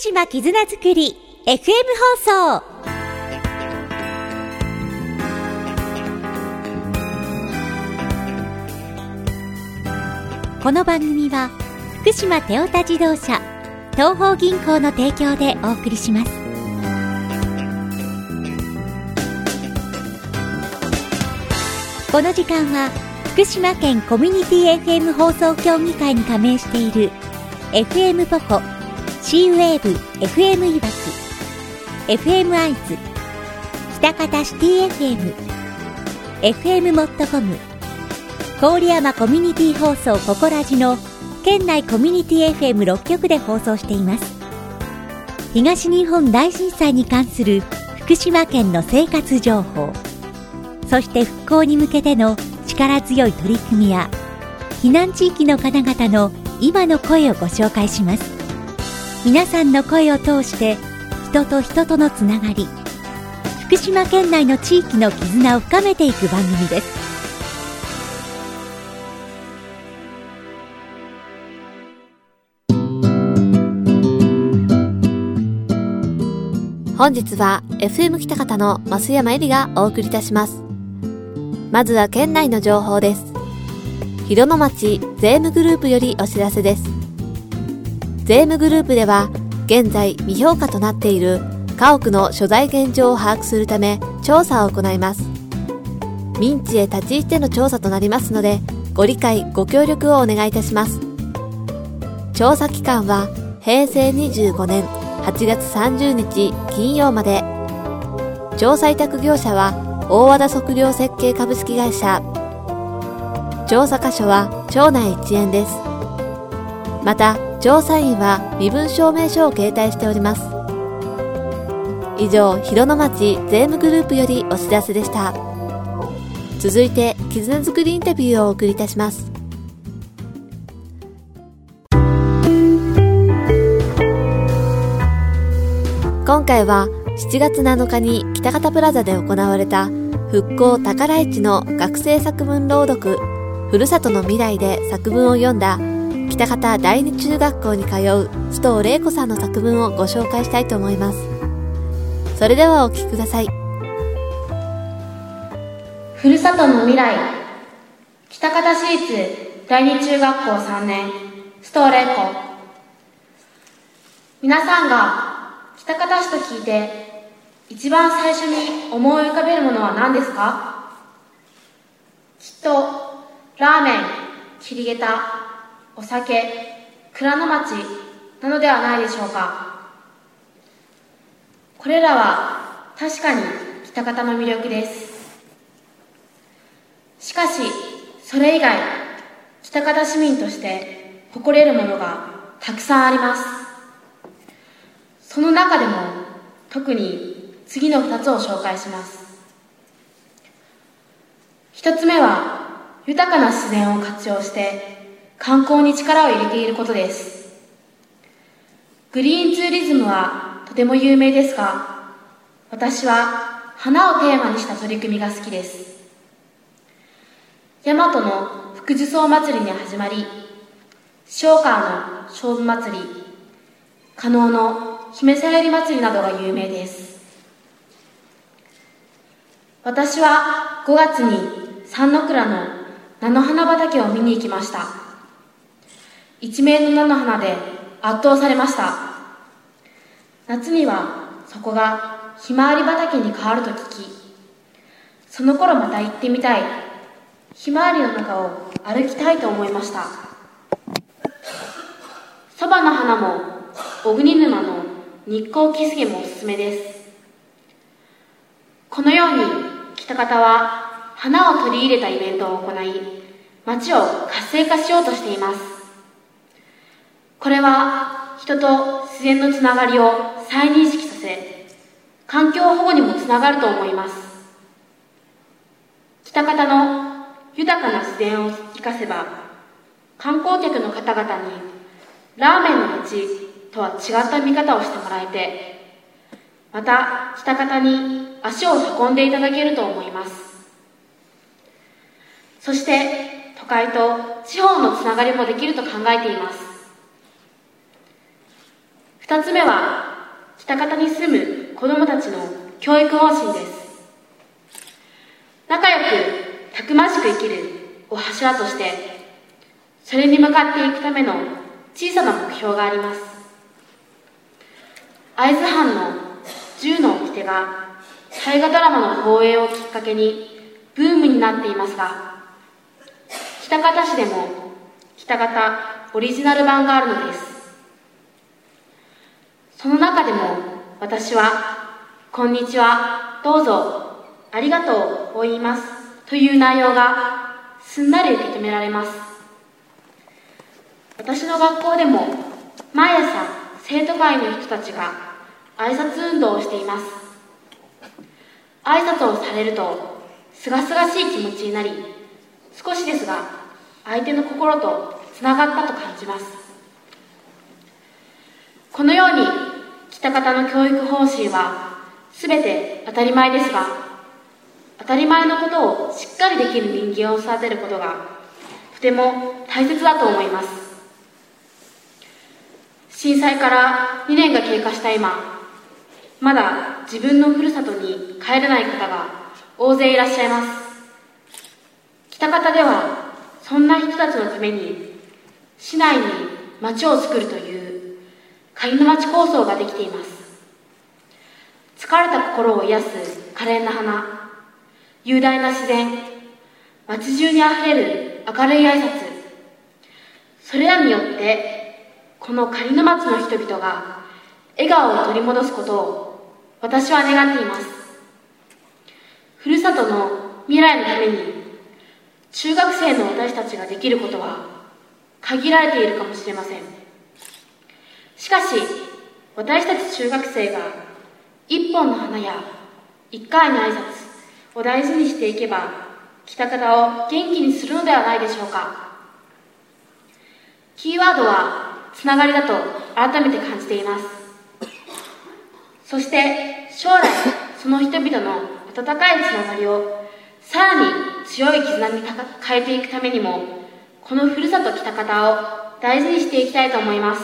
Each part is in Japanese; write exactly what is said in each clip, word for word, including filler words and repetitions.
島絆づくり エフエム 放送。この番組は福島テオタ自動車東邦銀行の提供でお送りします。この時間は福島県コミュニティ エフエム 放送協議会に加盟している エフエム ポコ、シーウェーブ エフエム いわき、エフエム アイズ、北方シティ エフエム、エフエム モットコム、郡山コミュニティ放送ココラジの県内コミュニティ エフエムろっ 局で放送しています。東日本大震災に関する福島県の生活情報、そして復興に向けての力強い取り組みや避難地域の方々の今の声をご紹介します。皆さんの声を通して人と人とのつながり、福島県内の地域の絆を深めていく番組です。 本日は エフエム 北方の増山えりがお送りいたします。まずは県内の情報です。広野町税務グループよりお知らせです。税務グループでは現在未評価となっている家屋の所在現状を把握するため調査を行います。民地へ立ち入っての調査となりますので、ご理解ご協力をお願いいたします。調査期間はへいせいにじゅうごねんはちがつさんじゅうにち金曜まで。調査委託業者は大和田測量設計株式会社。調査箇所は町内一円です。また調査員は身分証明書を携帯しております。以上、広野町税務グループよりお知らせでした。続いて絆づくりインタビューをお送りいたします。今回はしちがつなのかに北方プラザで行われた復興宝市の学生作文朗読ふるさとの未来で作文を読んだ北方第二中学校に通う須藤玲子さんの作文をご紹介したいと思います。それではお聞きください。 ふるさとの未来、北方市立第二中学校さんねん須藤玲子。皆さんが北方市と聞いて一番最初に思い浮かべるものは何ですか？きっとラーメン、切り下駄、お酒、蔵の町なのではないでしょうか。これらは確かに北方の魅力です。しかしそれ以外、北方市民として誇れるものがたくさんあります。その中でも特に次のふたつを紹介します。ひとつめは豊かな自然を活用して観光に力を入れていることです。グリーンツーリズムはとても有名ですが、私は花をテーマにした取り組みが好きです。大和の福寿草祭りに始まり、塩川の勝負祭り、加納の姫さゆり祭りなどが有名です。私はごがつに三の倉の菜の花畑を見に行きました。一面の菜の花で圧倒されました。夏にはそこがひまわり畑に変わると聞き、その頃また行ってみたい、ひまわりの中を歩きたいと思いました。そばの花も小国沼の日光キスゲもおすすめです。このように北方は花を取り入れたイベントを行い、町を活性化しようとしています。これは人と自然のつながりを再認識させ、環境保護にもつながると思います。北方の豊かな自然を生かせば、観光客の方々にラーメンの町とは違った見方をしてもらえて、また北方に足を運んでいただけると思います。そして都会と地方のつながりもできると考えています。 二つ目は、喜多方に住む子どもたちの教育方針です。仲良く、たくましく生きるを柱として、それに向かっていくための小さな目標があります。会津藩の銃の掟が大河ドラマの放映をきっかけにブームになっていますが、喜多方市でも喜多方オリジナル版があるのです。その中でも私は、こんにちは、どうぞ、ありがとうを言いますという内容がすんなり受け止められます。私の学校でも毎朝生徒会の人たちが挨拶運動をしています。挨拶をされるとすがすがしい気持ちになり、少しですが相手の心とつながったと感じます。このように喜多方の教育方針はすべて当たり前ですが、当たり前のことをしっかりできる人間を育てることがとても大切だと思います。震災からにねんが経過した今、まだ自分のふるさとに帰れない方が大勢いらっしゃいます。喜多方ではそんな人たちのために市内に町を作るという仮の町構想ができています。疲れた心を癒す可憐な花、雄大な自然、街中にあふれる明るい挨拶、それらによってこの仮の町の人々が笑顔を取り戻すことを私は願っています。ふるさとの未来のために中学生の私たちができることは限られているかもしれません。しかし私たち中学生が一本の花や一回の挨拶を大事にしていけば、喜多方を元気にするのではないでしょうか。キーワードはつながりだと改めて感じています。そして将来その人々の温かいつながりをさらに強い絆に変えていくためにも、このふるさと喜多方を大事にしていきたいと思います。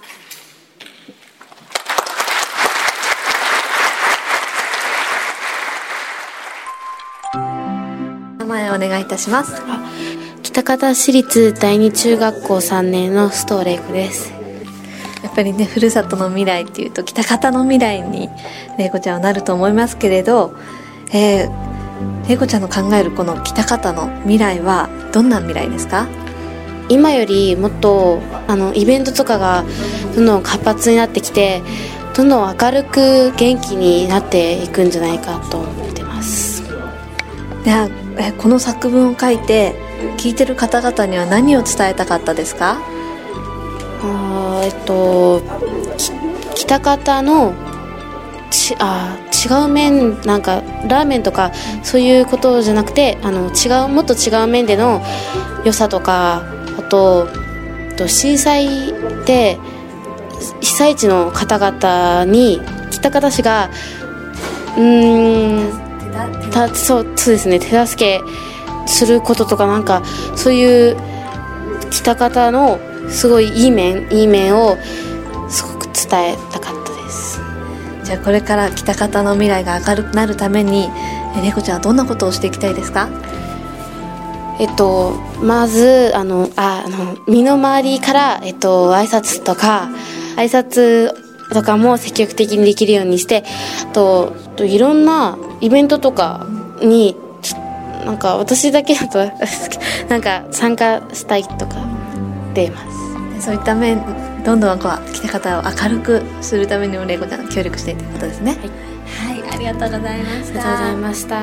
名前をお願いいたします。 喜多方市立第二中学校さんねんの須藤玲子です。 やっぱりね、ふるさとの未来っていうと喜多方の未来に玲子ちゃんはなると思いますけれど、えー、玲子ちゃんの考えるこの喜多方の未来はどんな未来ですか？ 今よりもっとあのイベントとかがどんどん活発になってきて、どんどん明るく元気になっていくんじゃないかと思ってます。 では、えこの作文を書いて聞いてる方々には何を伝えたかったですか？ あえっと喜多方のちあ違う面、なんかラーメンとかそういうことじゃなくて、あの違うもっと違う面での良さとか、あと震災で被災地の方々に喜多方市がうーんたそうそうですね手助けすることとか、なんかそういう喜多方のすごいいい面いい面をすごく伝えたかったです。 じゃあこれから喜多方の未来が明るくなるために、玲子ちゃんはどんなことをしていきたいですか？ えっとまずあのああの身の回りから、えっと、挨拶とか挨拶とかも積極的にできるようにして、あといろんなイベントとかになんか私だけだとなんか参加したいとか出ます。 そういった面、どんどんこう喜多方を明るくするためにも玲子ちゃんが協力しているということですね。はい、はい、ありがとうございました。 ありがとうございました。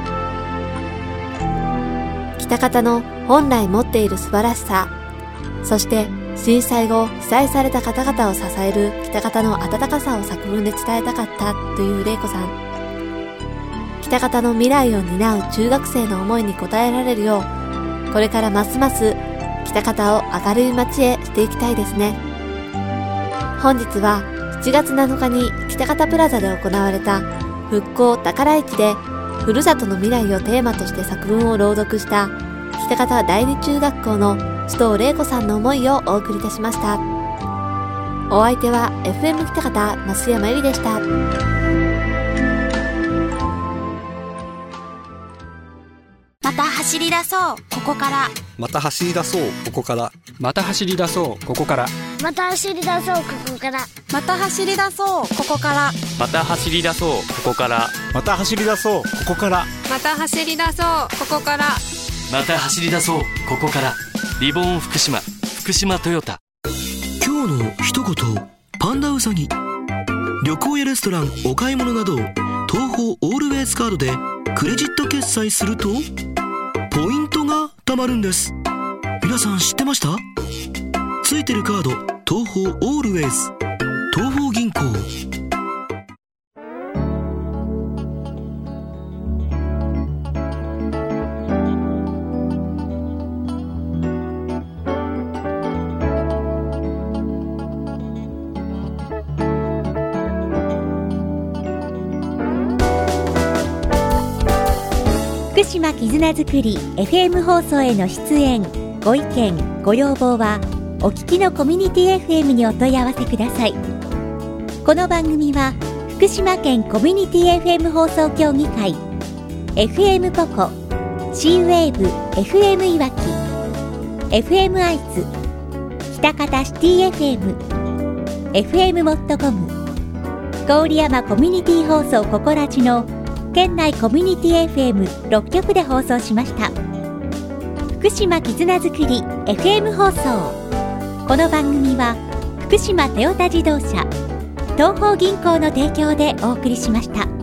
喜多方の本来持っている素晴らしさ、そして震災後被災された方々を支える喜多方の温かさを作文で伝えたかったという玲子さん。喜多方の未来を担う中学生の思いに応えられるよう、これからますます喜多方を明るい街へしていきたいですね。本日はしちがつなのかに喜多方プラザで行われた復興宝市でふるさとの未来をテーマとして作文を朗読した喜多方第二中学校の須藤玲子さんの思いをお送りいたしました。 お相手は エフエム 北方増山えりでした。 また走り出そうここからまた走り出そうここからまた走り出そうここからまた走り出そうここからまた走り出そうここからまた走り出そうここからまた走り出そうここからまた走り出そうここからまた走り出そうここからリボーン福島福島トヨタ。 今日の一言パンダウサギ。旅行やレストランお買い物など東宝オールウェイズカードでクレジット決済するとポイントが貯まるんです。皆さん知ってました？ついてるカード東宝オールウェイズ東宝銀行。 福島絆づくり エフエム 放送への出演ご意見ご要望はお聞きのコミュニティ エフエム にお問い合わせください。この番組は福島県コミュニティ エフエム 放送協議会 エフエム ポコ C ウェーブ エフエム いわき エフエム 愛知北方シティ エフエム エフエム モットコム郡山コミュニティ放送ココラジの県内コミュニティ エフエムろっきょくで放送しました。福島絆づくり エフエム 放送。この番組は福島トヨタ自動車東宝銀行の提供でお送りしました。